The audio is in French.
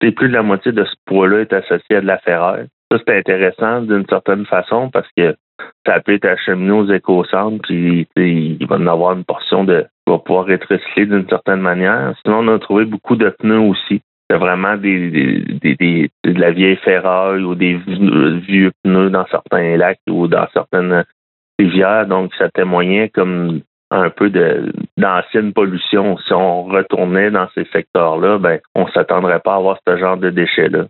plus de la moitié de ce poids-là est associé à de la ferraille. Ça, c'est intéressant d'une certaine façon parce que ça peut être acheminé aux éco-centres, puis il va en avoir une portion qui va pouvoir être recyclée d'une certaine manière. Sinon, on a trouvé beaucoup de pneus aussi. C'est vraiment de la vieille ferraille ou des vieux pneus dans certains lacs ou dans certaines rivières. Donc, ça témoignait comme un peu d'ancienne pollution. Si on retournait dans ces secteurs-là, on ne s'attendrait pas à avoir ce genre de déchets-là.